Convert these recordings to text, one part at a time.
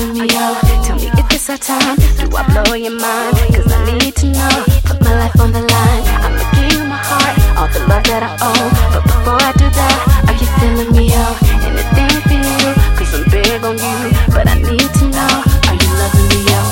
loving me, yo? Tell me if it's our time. Do I blow your mind? Cause I need to know. Put my life on the line. I'ma give you my heart, all the love that I owe. But before I do that, are you feeling me, yo? Anything for you, cause I'm big on you. But I need to know, are you loving me, yo?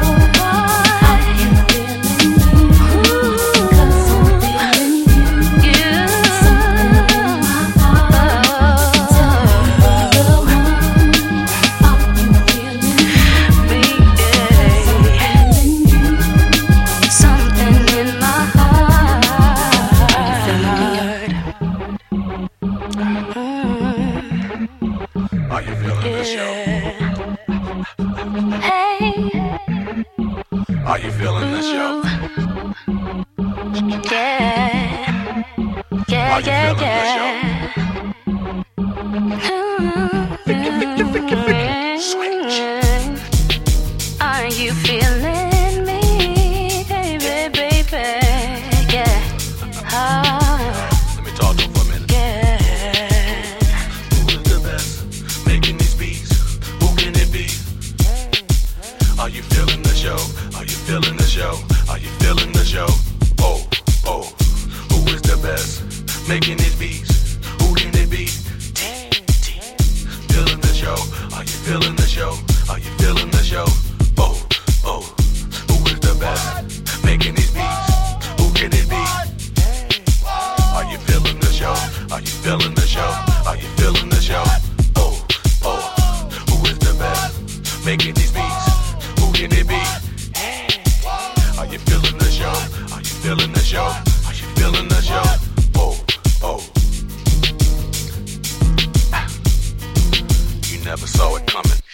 Are you feeling the show? Hey. Are you feeling the show? Yeah. Yeah, Are you yeah, feeling yeah. Are you feeling me, baby, baby? Yeah. Let me talk to him for a minute. Yeah. Who is the best making these beats? Who can it be? Are you feeling the show? Are you feeling the show? Are you feeling the show? Oh, oh. Who is the best making these beats? Who can it be? Feeling the show? Are you feeling the show? Are you feeling the show? Oh, oh. Who is the best making these beats? Who can it be? Are you feeling the show? Are you feeling the show? Are you feeling the show? Oh, oh. Who is the best making these beats? Who can it be? Are you feeling the show? Are you feeling the show? Are you feeling the show? Oh, oh. You never saw it coming.